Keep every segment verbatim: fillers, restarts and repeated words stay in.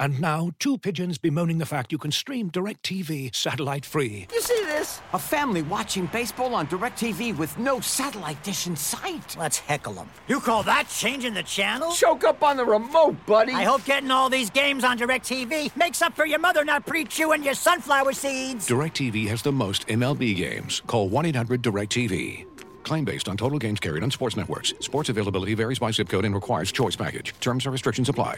And now, two pigeons bemoaning the fact you can stream DirecTV satellite-free. You see this? A family watching baseball on DirecTV with no satellite dish in sight. Let's heckle them. You call that changing the channel? Choke up on the remote, buddy. I hope getting all these games on DirecTV makes up for your mother not pre-chewing your sunflower seeds. DirecTV has the most M L B games. Call one eight hundred direct T V. Claim based on total games carried on sports networks. Sports availability varies by zip code and requires choice package. Terms and restrictions apply.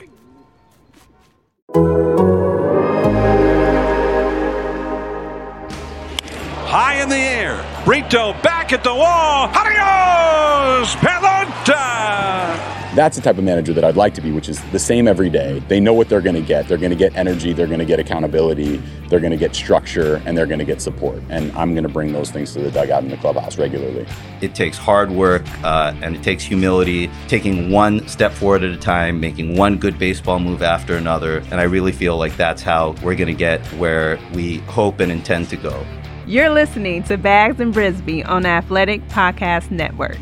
High in the air. Brito back at the wall. Adios! Pelota! That's the type of manager that I'd like to be, which is the same every day. They know what they're going to get. They're going to get energy. They're going to get accountability. They're going to get structure, and they're going to get support. And I'm going to bring those things to the dugout in the clubhouse regularly. It takes hard work, uh, and it takes humility, taking one step forward at a time, making one good baseball move after another. And I really feel like that's how we're going to get where we hope and intend to go. You're listening to Bags and Brisbee on the Athletic Podcast Network.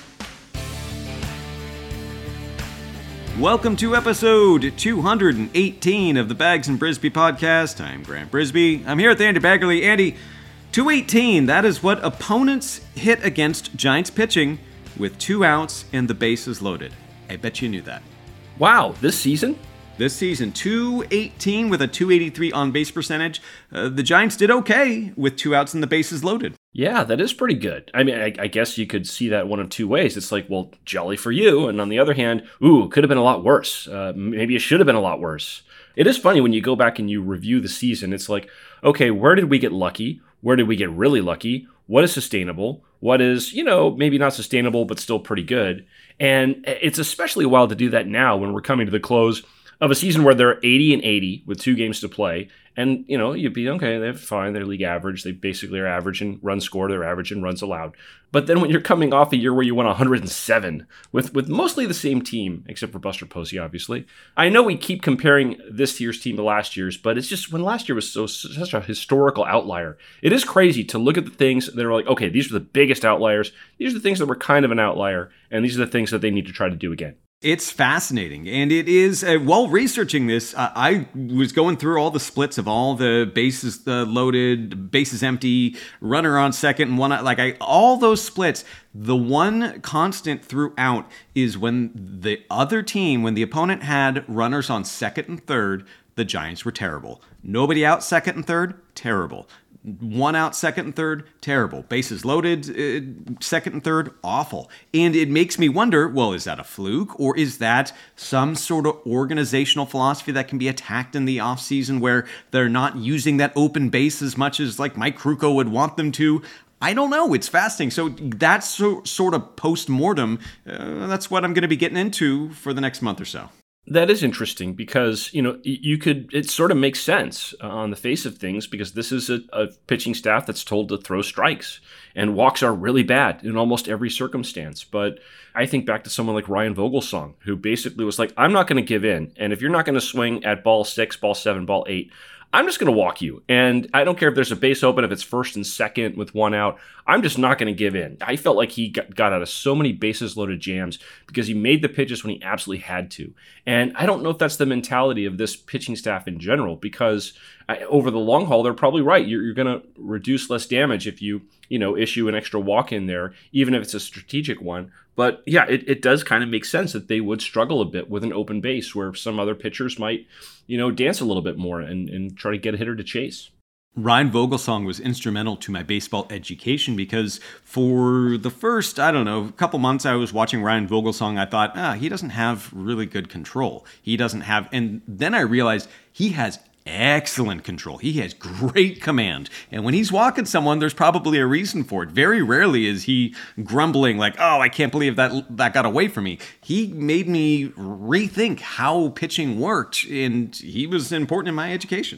Welcome to episode two hundred eighteen of the Bags and Brisbee podcast. I'm Grant Brisbee. I'm here with Andy Baggerly. Andy, two eighteen, that is what opponents hit against Giants pitching with two outs and the bases loaded. I bet you knew that. Wow, this season? This season, two eighteen with a two eighty-three on-base percentage. Uh, the Giants did okay with two outs and the bases loaded. Yeah, that is pretty good. I mean, I, I guess you could see that one of two ways. It's like, well, jolly for you. And on the other hand, ooh, could have been a lot worse. Uh, maybe it should have been a lot worse. It is funny when you go back and you review the season. It's like, okay, where did we get lucky? Where did we get really lucky? What is sustainable? What is, you know, maybe not sustainable, but still pretty good? And it's especially wild to do that now when we're coming to the close of a season where they're eighty and eighty with two games to play. And, you know, you'd be, okay, they're fine. They're league average. They basically are average in runs scored. They're average in runs allowed. But then when you're coming off a year where you won one hundred seven with, with mostly the same team, except for Buster Posey, obviously. I know we keep comparing this year's team to last year's, but it's just when last year was so such a historical outlier. It is crazy to look at the things that are like, okay, these are the biggest outliers. These are the things that were kind of an outlier. And these are the things that they need to try to do again. It's fascinating, and it is, uh, while researching this, uh, I was going through all the splits of all the bases uh, loaded, bases empty, runner on second, and one, like I, all those splits. The one constant throughout is when the other team, when the opponent had runners on second and third, the Giants were terrible. Nobody out second and third, terrible. One out, second and third, terrible. Bases loaded, uh, second and third, awful. And it makes me wonder, well, is that a fluke? Or is that some sort of organizational philosophy that can be attacked in the offseason where they're not using that open base as much as like Mike Krukow would want them to? I don't know. It's fascinating. So that's so, sort of post-mortem. Uh, that's what I'm going to be getting into for the next month or so. That is interesting because, you know, you could, it sort of makes sense on the face of things because this is a, a pitching staff that's told to throw strikes and walks are really bad in almost every circumstance. But I think back to someone like Ryan Vogelsong, who basically was like, I'm not going to give in. And if you're not going to swing at ball six, ball seven, ball eight, I'm just going to walk you. And I don't care if there's a base open, if it's first and second with one out. I'm just not going to give in. I felt like he got, got out of so many bases loaded jams because he made the pitches when he absolutely had to. And I don't know if that's the mentality of this pitching staff in general because I, over the long haul, they're probably right. You're, you're going to reduce less damage if you, you know, issue an extra walk in there, even if it's a strategic one. But yeah, it, it does kind of make sense that they would struggle a bit with an open base where some other pitchers might, you know, dance a little bit more and, and try to get a hitter to chase. Ryan Vogelsong was instrumental to my baseball education because for the first, I don't know, couple months I was watching Ryan Vogelsong, I thought, ah, he doesn't have really good control. He doesn't have, and then I realized he has excellent control. He has great command. And when he's walking someone, there's probably a reason for it. Very rarely is he grumbling like, oh, I can't believe that that got away from me. He made me rethink how pitching worked, and he was important in my education.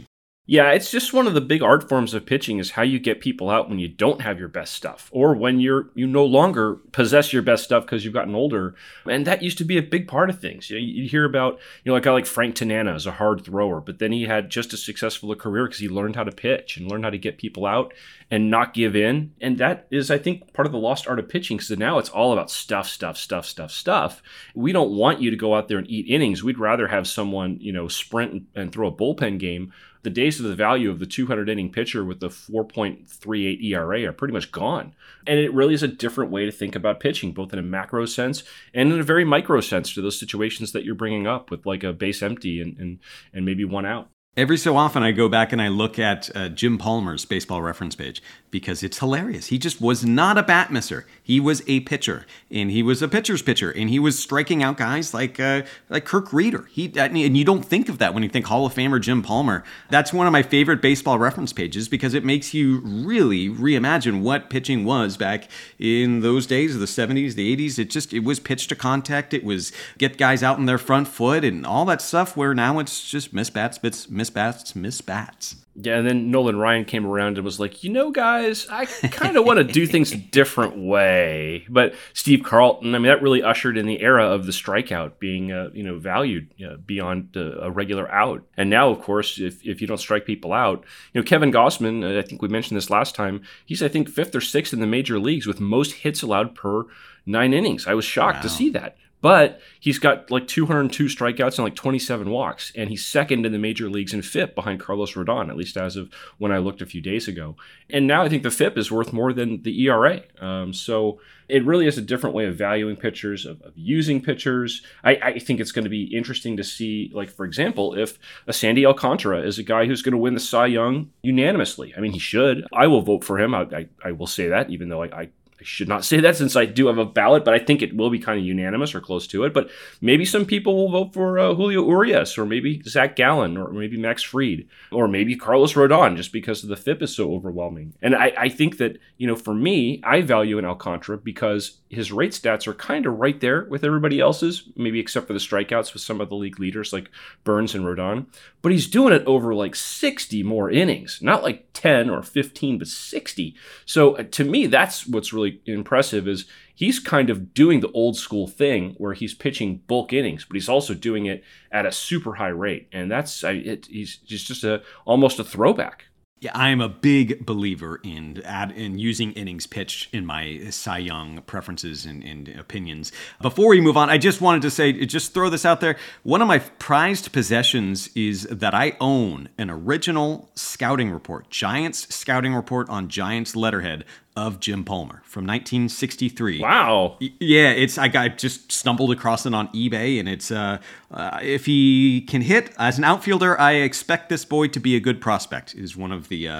Yeah, it's just one of the big art forms of pitching is how you get people out when you don't have your best stuff or when you're you no longer possess your best stuff because you've gotten older. And that used to be a big part of things. You know, you hear about, you know, like a guy like Frank Tanana is a hard thrower, but then he had just as successful a career because he learned how to pitch and learned how to get people out and not give in. And that is, I think, part of the lost art of pitching because now it's all about stuff, stuff, stuff, stuff, stuff. We don't want you to go out there and eat innings. We'd rather have someone, you know, sprint and, and throw a bullpen game. The days of the value of the two hundred inning pitcher with the four point three eight E R A are pretty much gone. And it really is a different way to think about pitching, both in a macro sense and in a very micro sense to those situations that you're bringing up with like a base empty and and, and maybe one out. Every so often I go back and I look at uh, Jim Palmer's baseball reference page because it's hilarious. He just was not a bat misser. He was a pitcher, and he was a pitcher's pitcher, and he was striking out guys like uh, like Kirk Reeder. He and you don't think of that when you think Hall of Famer Jim Palmer. That's one of my favorite baseball reference pages because it makes you really reimagine what pitching was back in those days of the seventies, the eighties. It just it was pitch to contact. It was get guys out on their front foot and all that stuff. Where now it's just miss bats, bits, miss bats, miss bats. Yeah, and then Nolan Ryan came around and was like, you know, guys, I kind of want to do things a different way. But Steve Carlton, I mean, that really ushered in the era of the strikeout being, uh, you know, valued uh, beyond uh, a regular out. And now, of course, if, if you don't strike people out, you know, Kevin Gausman, uh, I think we mentioned this last time, he's, I think, fifth or sixth in the major leagues with most hits allowed per nine innings. I was shocked wow. to see that. But he's got like two hundred two strikeouts and like twenty-seven walks, and he's second in the major leagues in F I P behind Carlos Rodon, at least as of when I looked a few days ago. And now I think the F I P is worth more than the E R A. Um, so it really is a different way of valuing pitchers, of, of using pitchers. I, I think it's going to be interesting to see, like, for example, if a Sandy Alcantara is a guy who's going to win the Cy Young unanimously. I mean, he should. I will vote for him. I, I, I will say that, even though I, I I should not say that since I do have a ballot, but I think it will be kind of unanimous or close to it. But maybe some people will vote for uh, Julio Urias, or maybe Zach Gallen, or maybe Max Fried, or maybe Carlos Rodon, just because the F I P is so overwhelming. And I, I think that, you know, for me, I value an Alcantara because his rate stats are kind of right there with everybody else's, maybe except for the strikeouts with some of the league leaders like Burns and Rodon. But he's doing it over like sixty more innings, not like ten or fifteen, but sixty. So uh, to me, that's what's really impressive is he's kind of doing the old school thing where he's pitching bulk innings, but he's also doing it at a super high rate. And that's, I, it, he's just, just a, almost a throwback. Yeah, I'm a big believer in add, in using innings pitched in my Cy Young preferences and, and opinions. Before we move on, I just wanted to say, just throw this out there. One of my prized possessions is that I own an original scouting report, Giants scouting report on Giants letterhead of Jim Palmer from nineteen sixty-three. Wow. Yeah, it's I got just stumbled across it on eBay, and it's uh, uh, if he can hit as an outfielder, I expect this boy to be a good prospect. Is one of the uh,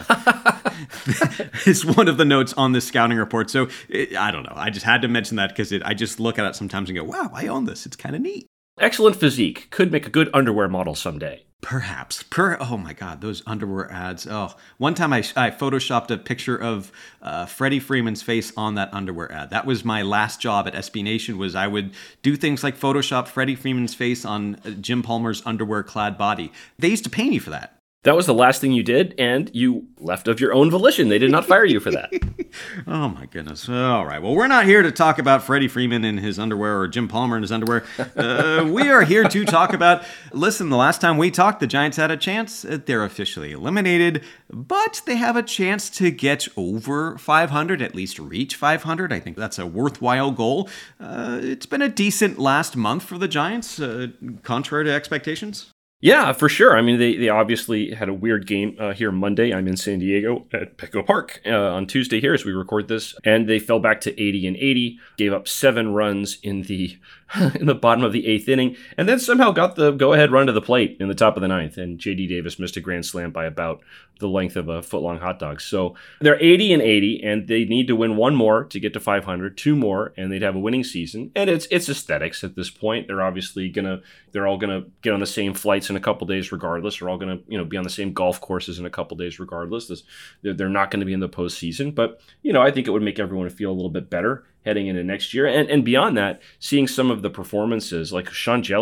is one of the notes on this scouting report. So it, I don't know. I just had to mention that because I just look at it sometimes and go, "Wow, I own this. It's kind of neat." Excellent physique. Could make a good underwear model someday. Perhaps. Per oh my God, those underwear ads. Oh, one time I, I photoshopped a picture of uh, Freddie Freeman's face on that underwear ad. That was my last job at S B Nation. Was I would do things like Photoshop Freddie Freeman's face on Jim Palmer's underwear-clad body. They used to pay me for that. That was the last thing you did, and you left of your own volition. They did not fire you for that. Oh, my goodness. All right. Well, we're not here to talk about Freddie Freeman in his underwear or Jim Palmer in his underwear. Uh, we are here to talk about, listen, the last time we talked, the Giants had a chance. They're officially eliminated, but they have a chance to get over five hundred, at least reach five hundred. I think that's a worthwhile goal. Uh, it's been a decent last month for the Giants, uh, contrary to expectations. Yeah, for sure. I mean, they, they obviously had a weird game uh, here Monday. I'm in San Diego at Petco Park uh, on Tuesday here as we record this. And they fell back to eighty and eighty, gave up seven runs in the in the bottom of the eighth inning, and then somehow got the go-ahead run to the plate in the top of the ninth. And J D Davis missed a grand slam by about the length of a foot-long hot dog. So they're eighty and eighty, and they need to win one more to get to five hundred, two more, and they'd have a winning season. And it's it's aesthetics at this point. They're obviously gonna they're all gonna get on the same flights in a couple days regardless. They're all gonna you know be on the same golf courses in a couple days regardless. This, they're, they're not going to be in the postseason, but you know I think it would make everyone feel a little bit better heading into next year. And and beyond that, seeing some of the performances like Sean Jelly,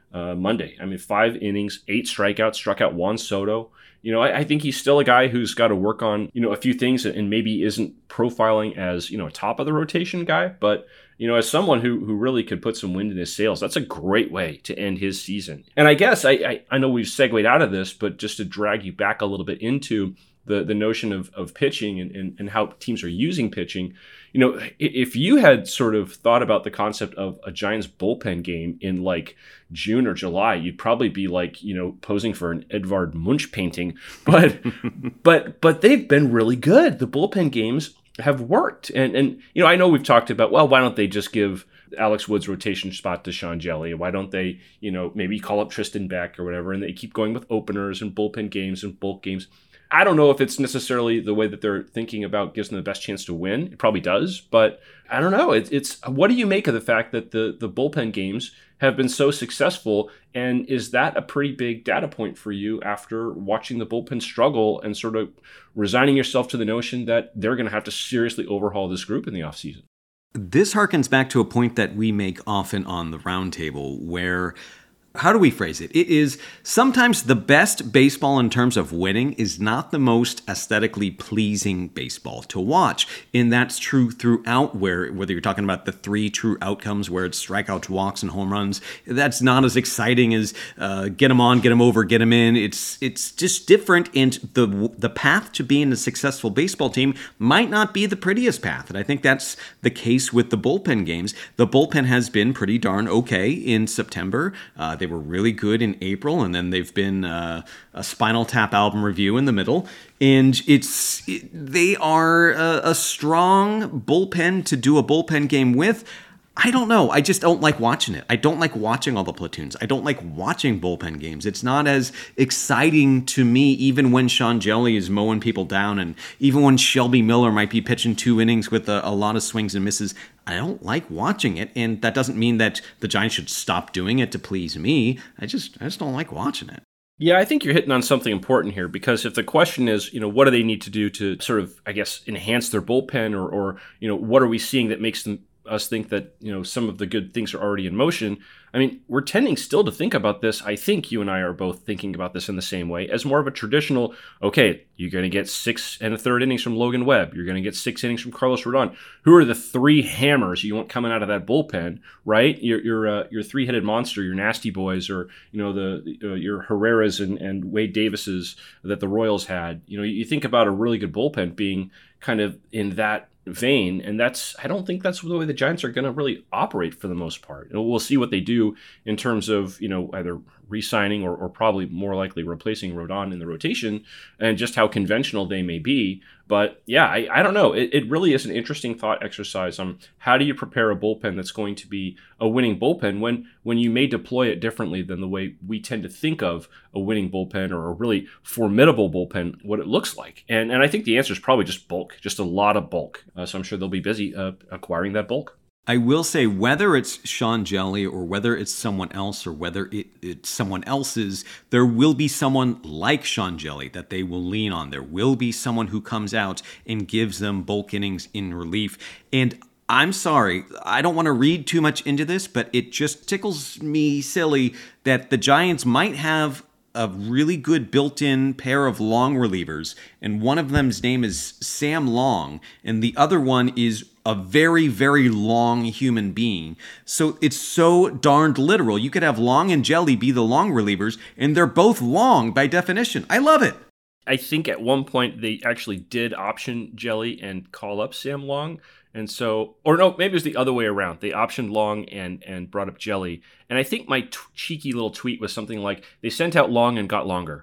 uh, Monday. I mean, five innings, eight strikeouts, struck out Juan Soto. You know, I, I think he's still a guy who's got to work on, you know, a few things and maybe isn't profiling as, you know, a top of the rotation guy. But, you know, as someone who who really could put some wind in his sails, that's a great way to end his season. And I guess I, I, I know we've segued out of this, but just to drag you back a little bit into the, the notion of, of pitching and, and, and how teams are using pitching, you know, if you had sort of thought about the concept of a Giants bullpen game in like June or July, you'd probably be like, you know, posing for an Edvard Munch painting. But but but they've been really good. The bullpen games have worked. And and you know, I know we've talked about, well, why don't they just give Alex Wood's rotation spot to Sean Jelly? Why don't they, you know, maybe call up Tristan Beck or whatever, and they keep going with openers and bullpen games and bulk games. I don't know if it's necessarily the way that they're thinking about gives them the best chance to win. It probably does, but I don't know. It's, it's what do you make of the fact that the, the bullpen games have been so successful, and is that a pretty big data point for you after watching the bullpen struggle and sort of resigning yourself to the notion that they're going to have to seriously overhaul this group in the offseason? This harkens back to a point that we make often on the roundtable where, how do we phrase it? It is sometimes the best baseball in terms of winning is not the most aesthetically pleasing baseball to watch. And that's true throughout, where whether you're talking about the three true outcomes where it's strikeouts, walks, and home runs, that's not as exciting as uh, get them on, get them over, get them in. It's it's just different. And the, the path to being a successful baseball team might not be the prettiest path. And I think that's the case with the bullpen games. The bullpen has been pretty darn okay in September. Uh, They were really good in April, and then they've been uh, a Spinal Tap album review in the middle. And it's it, they are a, a strong bullpen to do a bullpen game with. I don't know. I just don't like watching it. I don't like watching all the platoons. I don't like watching bullpen games. It's not as exciting to me, even when Sean Jelly is mowing people down, and even when Shelby Miller might be pitching two innings with a, a lot of swings and misses. I don't like watching it, and that doesn't mean that the Giants should stop doing it to please me. I just, I just don't like watching it. Yeah, I think you're hitting on something important here, because if the question is, you know, what do they need to do to sort of, I guess, enhance their bullpen, or, or you know, what are we seeing that makes them us think that, you know, some of the good things are already in motion. I mean, we're tending still to think about this. I think you and I are both thinking about this in the same way, as more of a traditional, okay, you're going to get six and a third innings from Logan Webb. You're going to get six innings from Carlos Rodon. Who are the three hammers you want coming out of that bullpen, right? Your your uh, your three-headed monster, your nasty boys, or, you know, the uh, your Herreras and, and Wade Davises that the Royals had. You know, you think about a really good bullpen being kind of in that vein, and that's I don't think that's the way the Giants are going to really operate for the most part. And we'll see what they do in terms of, you know, either re-signing or, or probably more likely replacing Rodon in the rotation, and just how conventional they may be. But yeah, I, I don't know. It, it really is an interesting thought exercise on how do you prepare a bullpen that's going to be a winning bullpen when when you may deploy it differently than the way we tend to think of a winning bullpen or a really formidable bullpen, what it looks like. And and I think the answer is probably just bulk, just a lot of bulk. Uh, so I'm sure they'll be busy uh, acquiring that bulk. I will say, whether it's Sean Jelly or whether it's someone else or whether it, it's someone else's, there will be someone like Sean Jelly that they will lean on. There will be someone who comes out and gives them bulk innings in relief. And I'm sorry, I don't want to read too much into this, but it just tickles me silly that the Giants might have a really good built-in pair of long relievers, and one of them's name is Sam Long, and the other one is a very, very long human being. So it's so darned literal. You could have Long and Jelly be the long relievers, and they're both long by definition. I love it. I think at one point they actually did option Jelly and call up Sam Long. And so, or no, maybe it was the other way around. They optioned Long and and brought up Jelly. And I think my t- cheeky little tweet was something like, they sent out Long and got longer.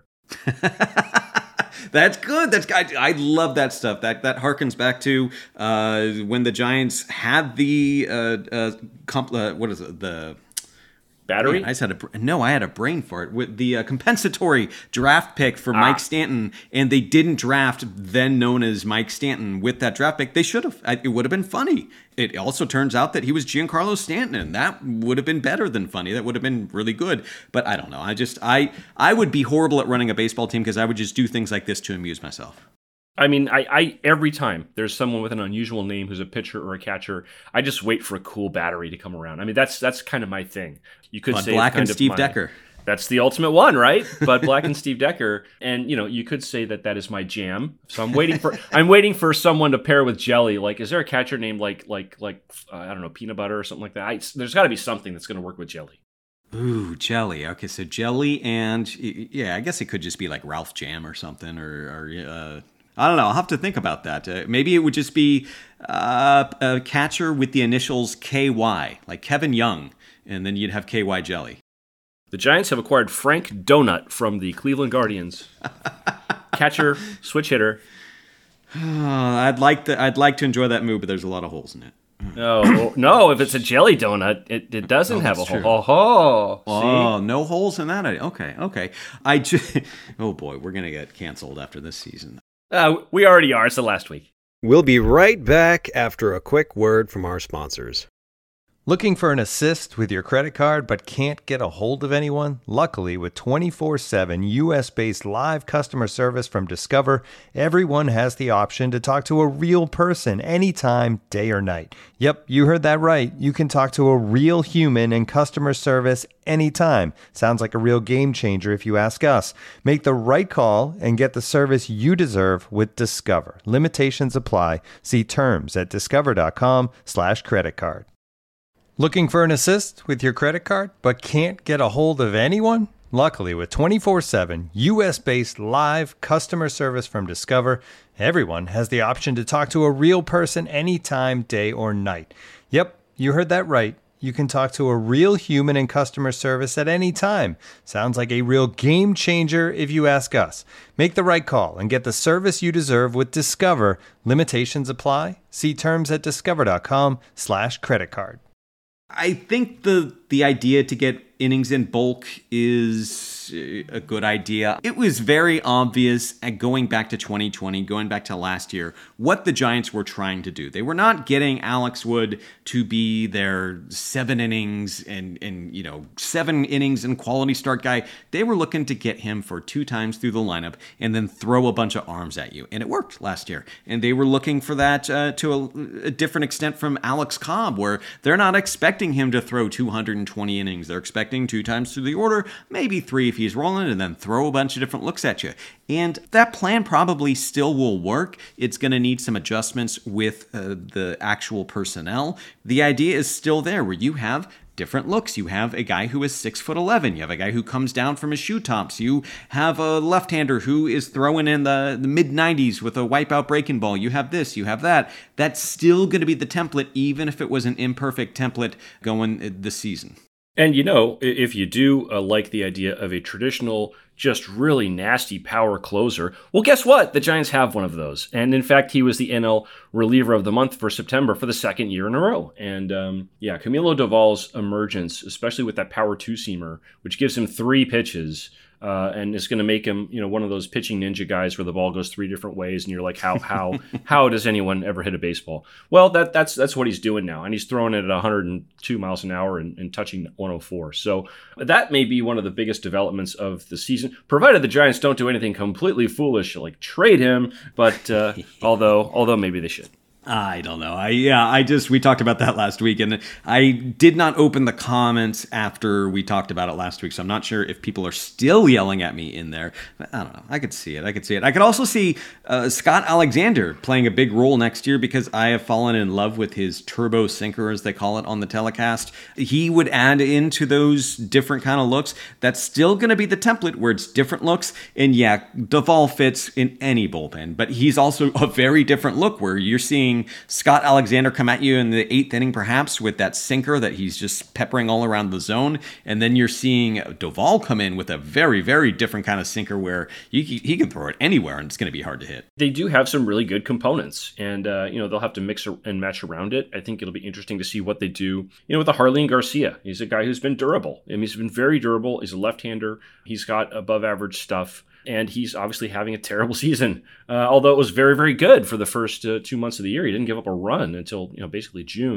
That's good. That's I, I love that stuff. That that harkens back to uh, when the Giants had the uh, uh, comp, uh, what is it the battery? Man, I just had a no. I had a brain for it with the uh, compensatory draft pick for ah. Mike Stanton, and they didn't draft then known as Mike Stanton with that draft pick. They should have. It would have been funny. It also turns out that he was Giancarlo Stanton, and that would have been better than funny. That would have been really good. But I don't know. I just I I would be horrible at running a baseball team because I would just do things like this to amuse myself. I mean, I, I every time there's someone with an unusual name who's a pitcher or a catcher, I just wait for a cool battery to come around. I mean, that's that's kind of my thing. You could Bud say Black and Steve my, Decker. That's the ultimate one, right? Bud Black and Steve Decker, and you know, you could say that that is my jam. So I'm waiting for I'm waiting for someone to pair with Jelly. Like, is there a catcher named like like like uh, I don't know, Peanut Butter or something like that? I, there's got to be something that's going to work with Jelly. Ooh, Jelly. Okay, so Jelly and yeah, I guess it could just be like Ralph Jam or something, or, or uh, I don't know. I'll have to think about that. Uh, maybe it would just be uh, a catcher with the initials K Y, like Kevin Young, and then you'd have K Y Jelly. The Giants have acquired Frank Donut from the Cleveland Guardians. Catcher, switch hitter. Uh, I'd like to. I'd like to enjoy that move, but there's a lot of holes in it. No, no. If it's a jelly donut, it, it doesn't oh, have a true. hole. Oh, oh, no holes in that. Okay, okay. I just. Oh boy, we're gonna get canceled after this season. Uh, we already are. It's the last week. We'll be right back after a quick word from our sponsors. Looking for an assist with your credit card but can't get a hold of anyone? Luckily, with twenty-four seven U S-based live customer service from Discover, everyone has the option to talk to a real person anytime, day or night. Yep, you heard that right. You can talk to a real human in customer service anytime. Sounds like a real game changer if you ask us. Make the right call and get the service you deserve with Discover. Limitations apply. See terms at discover.com slash credit card. Looking for an assist with your credit card but can't get a hold of anyone? Luckily, with twenty-four seven U S-based live customer service from Discover, everyone has the option to talk to a real person anytime, day or night. Yep, you heard that right. You can talk to a real human in customer service at any time. Sounds like a real game changer if you ask us. Make the right call and get the service you deserve with Discover. Limitations apply. See terms at discover.com slash credit card. I think the the idea to get innings in bulk is a good idea. It was very obvious at going back to twenty twenty, going back to last year, what the Giants were trying to do. They were not getting Alex Wood to be their seven innings and, and you know, seven innings and quality start guy. They were looking to get him for two times through the lineup and then throw a bunch of arms at you. And it worked last year. And they were looking for that uh, to a, a different extent from Alex Cobb, where they're not expecting him to throw two hundred twenty innings. They're expecting two times through the order, maybe three if he's rolling, and then throw a bunch of different looks at you. And that plan probably still will work. It's going to need some adjustments with uh, the actual personnel. The idea is still there, where you have different looks. You have a guy who is six foot eleven. You have a guy who comes down from his shoe tops. You have a left-hander who is throwing in the, the mid nineties with a wipeout breaking ball. You have this, you have that. That's still going to be the template, even if it was an imperfect template going this season. And, you know, if you do uh, like the idea of a traditional, just really nasty power closer, well, guess what? The Giants have one of those. And, in fact, he was the N L reliever of the month for September for the second year in a row. And, um, yeah, Camilo Doval's emergence, especially with that power two-seamer, which gives him three pitches, Uh, and it's going to make him, you know, one of those pitching ninja guys where the ball goes three different ways, and you're like, how how how does anyone ever hit a baseball? Well, that that's that's what he's doing now, and he's throwing it at one hundred two miles an hour and, and touching one oh four. So that may be one of the biggest developments of the season, provided the Giants don't do anything completely foolish like trade him. But uh, although although maybe they should. I don't know. I yeah, I just we talked about that last week, and I did not open the comments after we talked about it last week, so I'm not sure if people are still yelling at me in there. But I don't know. I could see it. I could see it. I could also see uh, Scott Alexander playing a big role next year, because I have fallen in love with his turbo sinker, as they call it on the telecast. He would add into those different kind of looks. That's still going to be the template where it's different looks, and yeah, Doval fits in any bullpen, but he's also a very different look where you're seeing Scott Alexander come at you in the eighth inning, perhaps, with that sinker that he's just peppering all around the zone. And then you're seeing Doval come in with a very, very different kind of sinker where you, he can throw it anywhere and it's going to be hard to hit. They do have some really good components, and uh, you know, they'll have to mix and match around it. I think it'll be interesting to see what they do, you know, with the Harleen Garcia. He's a guy who's been durable. I mean, he's been very durable. He's a left-hander. He's got above average stuff. And he's obviously having a terrible season, uh, although it was very, very good for the first uh, two months of the year. He didn't give up a run until, you know, basically June.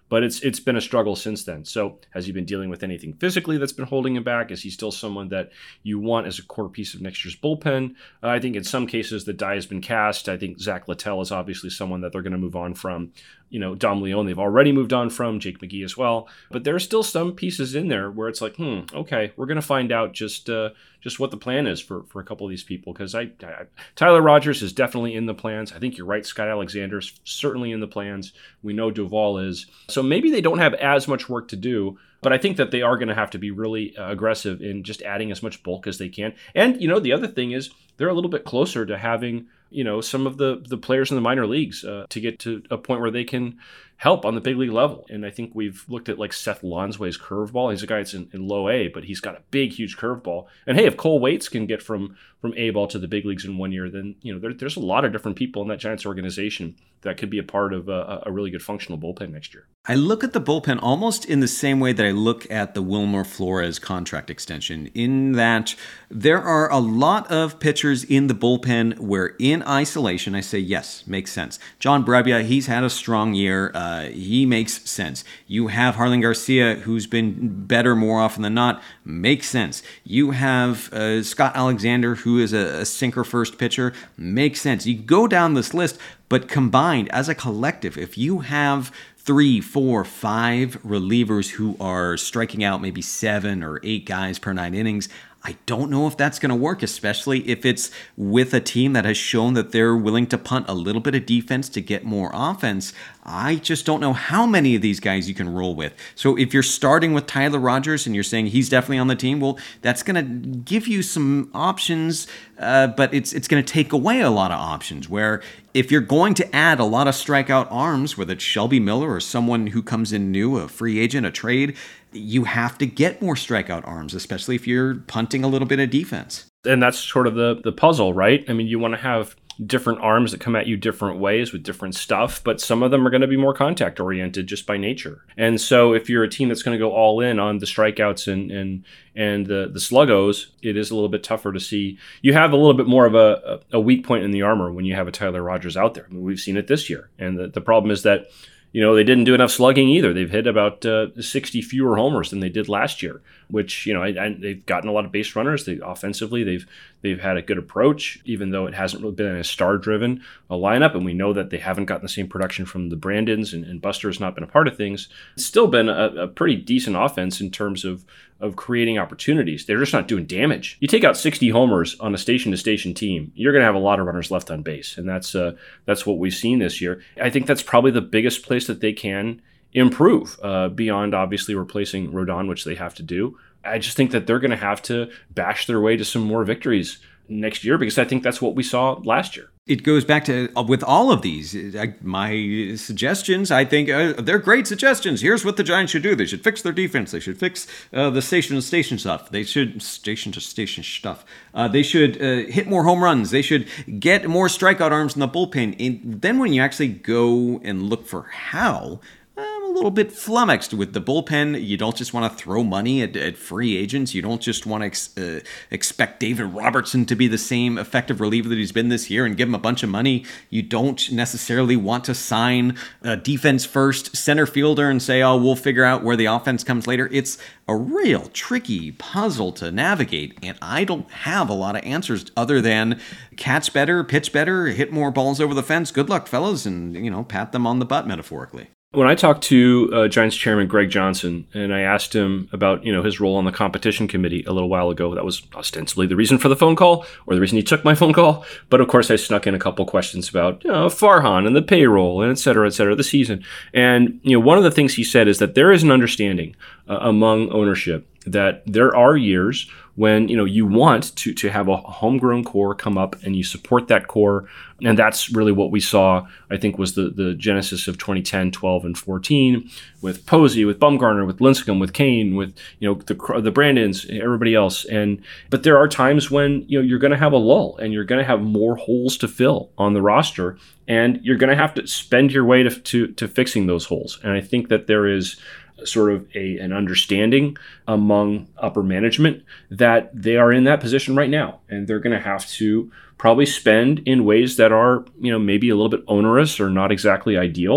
But it's it's been a struggle since then. So has he been dealing with anything physically that's been holding him back? Is he still someone that you want as a core piece of next year's bullpen? Uh, I think in some cases the die has been cast. I think Zach Littell is obviously someone that they're going to move on from. You know, Dom Leone, they've already moved on from, Jake McGee as well. But there are still some pieces in there where it's like, hmm, okay, we're going to find out just uh, just what the plan is for, for a couple of these people. Because I, I Tyler Rogers is definitely in the plans. I think you're right. Scott Alexander's certainly in the plans. We know Duvall is. So maybe they don't have as much work to do, but I think that they are going to have to be really uh, aggressive in just adding as much bulk as they can. And, you know, the other thing is they're a little bit closer to having, you know, some of the, the players in the minor leagues uh, to get to a point where they can help on the big league level. And I think we've looked at like Seth Lonsway's curveball. He's a guy that's in, in low A, but he's got a big, huge curveball. And hey, if Cole Waits can get from from A ball to the big leagues in one year, then, you know, there, there's a lot of different people in that Giants organization that could be a part of a, a really good functional bullpen next year. I look at the bullpen almost in the same way that I look at the Wilmer Flores contract extension, in that there are a lot of pitchers in the bullpen where in isolation, I say, yes, makes sense. John Brebbia, he's had a strong year. Uh, he makes sense. You have Harlan Garcia, who's been better more often than not, makes sense. You have uh, Scott Alexander, who is a, a sinker-first pitcher, makes sense. You go down this list, but combined as a collective, if you have three, four, five relievers who are striking out maybe seven or eight guys per nine innings, I don't know if that's going to work, especially if it's with a team that has shown that they're willing to punt a little bit of defense to get more offense. I just don't know how many of these guys you can roll with. So if you're starting with Tyler Rogers and you're saying he's definitely on the team, well, that's going to give you some options, uh, but it's it's going to take away a lot of options. Where if you're going to add a lot of strikeout arms, whether it's Shelby Miller or someone who comes in new, a free agent, a trade, you have to get more strikeout arms, especially if you're punting a little bit of defense. And that's sort of the the puzzle, right? I mean, you want to have different arms that come at you different ways with different stuff, but some of them are going to be more contact oriented just by nature. And so if you're a team that's going to go all in on the strikeouts and and and the the sluggos, it is a little bit tougher to see. You have a little bit more of a, a weak point in the armor when you have a Tyler Rogers out there. I mean, we've seen it this year. And the, the problem is that, you know, they didn't do enough slugging either. They've hit about uh, sixty fewer homers than they did last year, which, you know, I, I, they've gotten a lot of base runners. They offensively, they've they've had a good approach, even though it hasn't really been a star-driven a lineup. And we know that they haven't gotten the same production from the Brandons, and, and Buster has not been a part of things. It's still been a, a pretty decent offense in terms of of creating opportunities. They're just not doing damage. You take out sixty homers on a station-to-station team, you're going to have a lot of runners left on base, and that's uh, that's what we've seen this year. I think that's probably the biggest place that they can improve, uh, beyond obviously replacing Rodon, which they have to do. I just think that they're going to have to bash their way to some more victories next year, because I think that's what we saw last year. It goes back to, uh, with all of these, I, my suggestions, I think uh, they're great suggestions. Here's what the Giants should do. They should fix their defense. They should fix uh, the station-to-station stuff. They should, station-to-station stuff. Uh, they should uh, hit more home runs. They should get more strikeout arms in the bullpen. And then when you actually go and look for how, I'm a little bit flummoxed with the bullpen. You don't just want to throw money at, at free agents. You don't just want to ex, uh, expect David Robertson to be the same effective reliever that he's been this year and give him a bunch of money. You don't necessarily want to sign a defense-first center fielder and say, oh, we'll figure out where the offense comes later. It's a real tricky puzzle to navigate, and I don't have a lot of answers other than catch better, pitch better, hit more balls over the fence. Good luck, fellas, and, you know, pat them on the butt, metaphorically. When I talked to uh, Giants chairman Greg Johnson, and I asked him about, you know, his role on the competition committee a little while ago, that was ostensibly the reason for the phone call, or the reason he took my phone call. But of course, I snuck in a couple questions about, you know, Farhan and the payroll, and et cetera, et cetera, the season. And, you know, one of the things he said is that there is an understanding uh, among ownership that there are years when, you know, you want to to have a homegrown core come up and you support that core. And that's really what we saw, I think, was the, the genesis of twenty ten, twelve, and fourteen with Posey, with Bumgarner, with Lincecum, with Kane, with, you know, the the Brandons, everybody else. And but there are times when, you know, you're going to have a lull and you're going to have more holes to fill on the roster, and you're going to have to spend your way to, to to fixing those holes. And I think that there is sort of a an understanding among upper management that they are in that position right now, and they're going to have to probably spend in ways that are, you know, maybe a little bit onerous or not exactly ideal,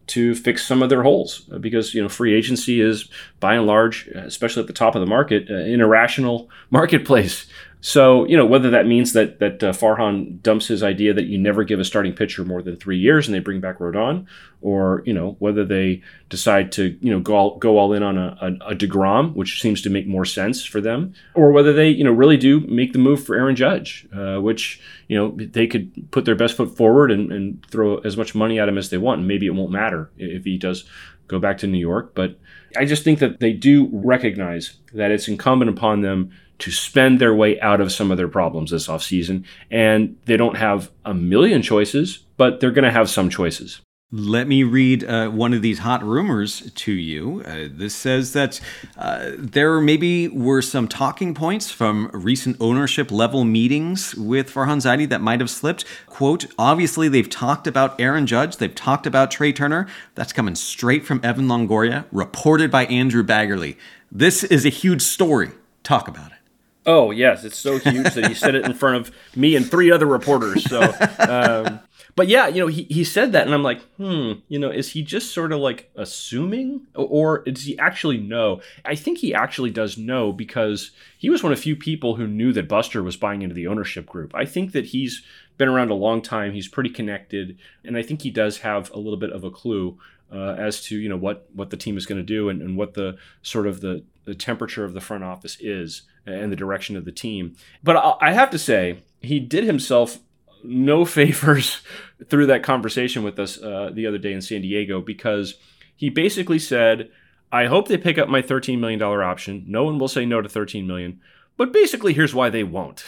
to fix some of their holes, because, you know, free agency is by and large, especially at the top of the market, an irrational marketplace. So, you know, whether that means that that uh, Farhan dumps his idea that you never give a starting pitcher more than three years and they bring back Rodon, or, you know, whether they decide to, you know, go all, go all in on a, a, a DeGrom, which seems to make more sense for them, or whether they, you know, really do make the move for Aaron Judge, uh, which, you know, they could put their best foot forward and, and throw as much money at him as they want. And maybe it won't matter if he does go back to New York. But I just think that they do recognize that it's incumbent upon them to spend their way out of some of their problems this offseason. And they don't have a million choices, but they're going to have some choices. Let me read uh, one of these hot rumors to you. Uh, this says that uh, there maybe were some talking points from recent ownership level meetings with Farhan Zaidi that might have slipped. Quote, obviously they've talked about Aaron Judge. They've talked about Trey Turner. That's coming straight from Evan Longoria, reported by Andrew Baggerly. This is a huge story. Talk about it. Oh, yes. It's so huge that he said it in front of me and three other reporters. So, um, but yeah, you know, he, he said that and I'm like, hmm, you know, is he just sort of like assuming, or does he actually know? I think he actually does know, because he was one of the few people who knew that Buster was buying into the ownership group. I think that he's been around a long time. He's pretty connected. And I think he does have a little bit of a clue uh, as to, you know, what, what the team is going to do and, and what the sort of the, the temperature of the front office is and the direction of the team. But I have to say, he did himself no favors through that conversation with us uh, the other day in San Diego, because he basically said, I hope they pick up my thirteen million dollars option. No one will say no to thirteen million dollars. But basically, here's why they won't.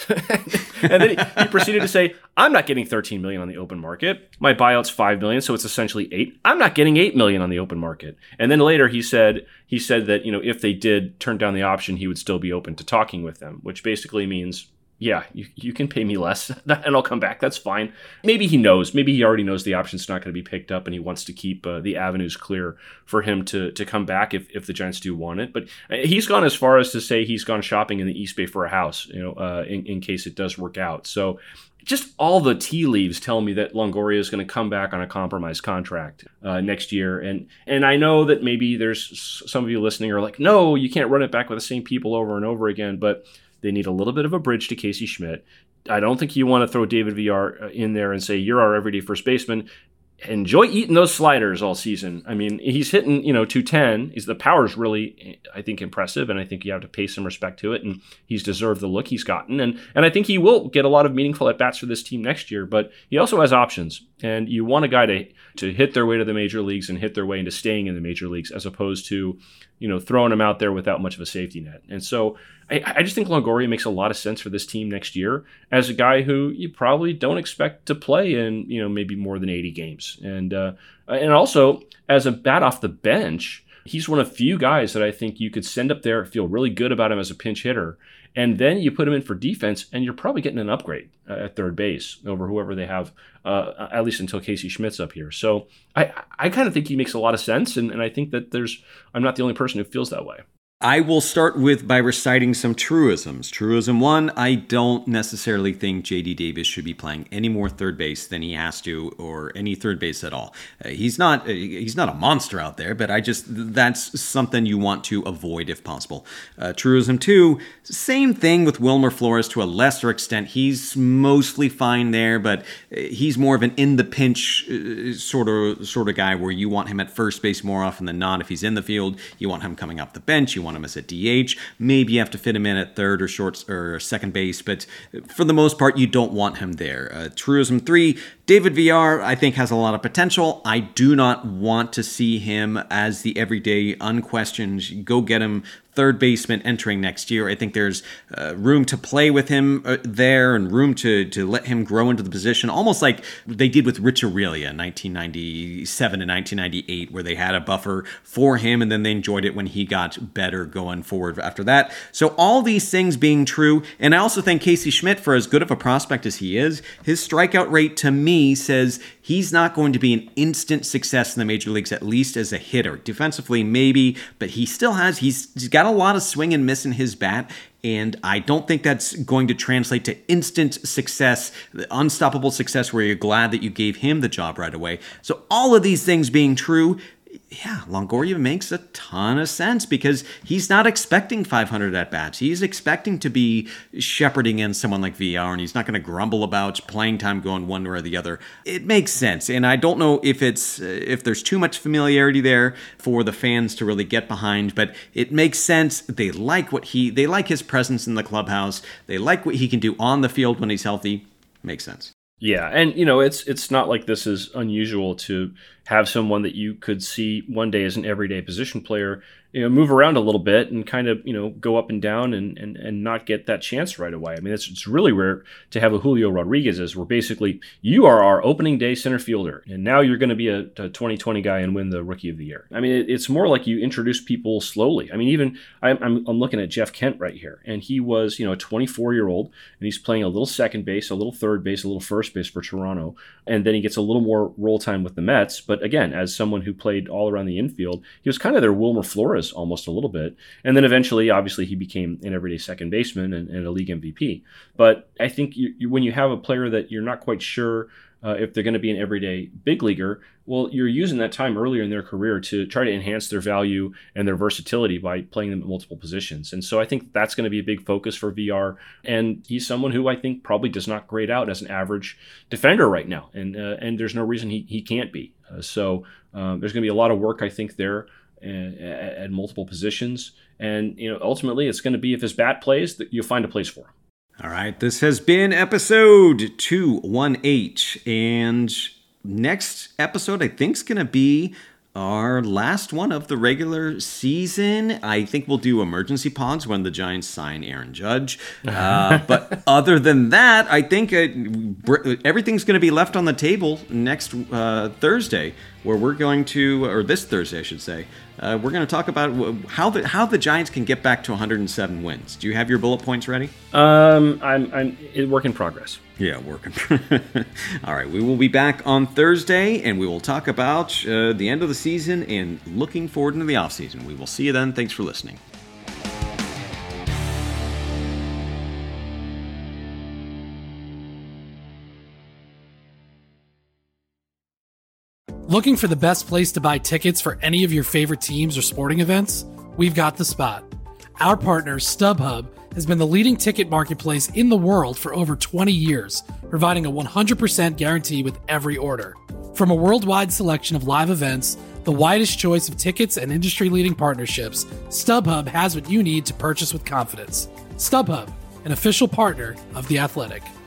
And then he, he proceeded to say, I'm not getting thirteen million dollars on the open market. My buyout's five million dollars, so it's essentially eight. I'm not getting eight million dollars on the open market. And then later he said he said that, you know, if they did turn down the option, he would still be open to talking with them, which basically means, yeah, you, you can pay me less and I'll come back. That's fine. Maybe he knows. Maybe he already knows the option's not going to be picked up and he wants to keep uh, the avenues clear for him to to come back if, if the Giants do want it. But he's gone as far as to say he's gone shopping in the East Bay for a house, you know, uh, in, in case it does work out. So just all the tea leaves tell me that Longoria is going to come back on a compromise contract uh, next year. And and I know that maybe there's some of you listening are like, no, you can't run it back with the same people over and over again. But they need a little bit of a bridge to Casey Schmidt. I don't think you want to throw David Villar in there and say, you're our everyday first baseman. Enjoy eating those sliders all season. I mean, he's hitting, you know, two ten. He's, the power's really, I think, impressive, and I think you have to pay some respect to it, and he's deserved the look he's gotten. And and I think he will get a lot of meaningful at-bats for this team next year, but he also has options. And you want a guy to, to hit their way to the major leagues and hit their way into staying in the major leagues, as opposed to, you know, throwing him out there without much of a safety net. And so I, I just think Longoria makes a lot of sense for this team next year as a guy who you probably don't expect to play in, you know, maybe more than eighty games. And uh, and also as a bat off the bench, he's one of few guys that I think you could send up there, feel really good about him as a pinch hitter, and then you put him in for defense, and you're probably getting an upgrade uh, at third base over whoever they have, uh, at least until Casey Schmidt's up here. So I I kind of think he makes a lot of sense, and, and I think that there's I'm not the only person who feels that way. I will start with by reciting some truisms. Truism one, I don't necessarily think J D Davis should be playing any more third base than he has to, or any third base at all. Uh, he's not uh, he's not a monster out there, but I just that's something you want to avoid if possible. Uh, truism two, same thing with Wilmer Flores to a lesser extent. He's mostly fine there, but he's more of an in the pinch uh, sort of sort of guy where you want him at first base more often than not. If he's in the field, you want him coming off the bench. You want him as a D H. Maybe you have to fit him in at third or short or second base, but for the most part, you don't want him there. Uh, truism three, David Villar, I think, has a lot of potential. I do not want to see him as the everyday, unquestioned, go get him third baseman entering next year. I think there's uh, room to play with him uh, there and room to to let him grow into the position, almost like they did with Rich Aurelia in nineteen ninety-seven and nineteen ninety-eight, where they had a buffer for him and then they enjoyed it when he got better going forward after that. So all these things being true, and I also think Casey Schmidt, for as good of a prospect as he is, his strikeout rate to me says he's not going to be an instant success in the major leagues, at least as a hitter. Defensively, maybe, but he still has, he's, he's got a lot of swing and miss in his bat, And I don't think that's going to translate to instant success, unstoppable success where you're glad that you gave him the job right away. So all of these things being true, yeah, Longoria makes a ton of sense because he's not expecting five hundred at-bats. He's expecting to be shepherding in someone like V R, and he's not going to grumble about playing time going one way or the other. It makes sense, and I don't know if it's if there's too much familiarity there for the fans to really get behind, but it makes sense. They like what he, they like his presence in the clubhouse. They like what he can do on the field when he's healthy. Makes sense. Yeah, and you know, it's it's not like this is unusual to have someone that you could see one day as an everyday position player, you know, move around a little bit and kind of, you know, go up and down and and, and not get that chance right away. I mean, it's it's really rare to have a Julio Rodriguez as where basically you are our opening day center fielder, and now you're going to be a, a twenty twenty guy and win the Rookie of the Year. I mean, it, it's more like you introduce people slowly. I mean, even I'm, I'm I'm looking at Jeff Kent right here, and he was, you know, a twenty-four year old, and he's playing a little second base, a little third base, a little first base for Toronto, and then he gets a little more roll time with the Mets. But again, as someone who played all around the infield, he was kind of their Wilmer Flores almost a little bit. And then eventually, obviously, he became an everyday second baseman and, and a league M V P. But I think you, you, when you have a player that you're not quite sure uh, if they're going to be an everyday big leaguer, well, you're using that time earlier in their career to try to enhance their value and their versatility by playing them at multiple positions. And so I think that's going to be a big focus for V R. And he's someone who I think probably does not grade out as an average defender right now. And uh, and there's no reason he, he can't be. Uh, so um, there's going to be a lot of work, I think, there at, at multiple positions. And, you know, ultimately it's going to be if his bat plays, that you'll find a place for him. All right, this has been episode two eighteen, and next episode I think is going to be our last one of the regular season. I think we'll do emergency pods when the Giants sign Aaron Judge. Uh, but other than that, I think uh, everything's going to be left on the table next uh, Thursday, where we're going to, or this Thursday, I should say, uh, we're going to talk about how the how the Giants can get back to one hundred seven wins. Do you have your bullet points ready? Um, I'm I'm a work in progress. Yeah, working. All right, we will be back on Thursday, and we will talk about uh, the end of the season and looking forward into the offseason. We will see you then. Thanks for listening. Looking for the best place to buy tickets for any of your favorite teams or sporting events? We've got the spot. Our partner, StubHub, has been the leading ticket marketplace in the world for over twenty years, providing a one hundred percent guarantee with every order. From a worldwide selection of live events, the widest choice of tickets and industry-leading partnerships, StubHub has what you need to purchase with confidence. StubHub, an official partner of The Athletic.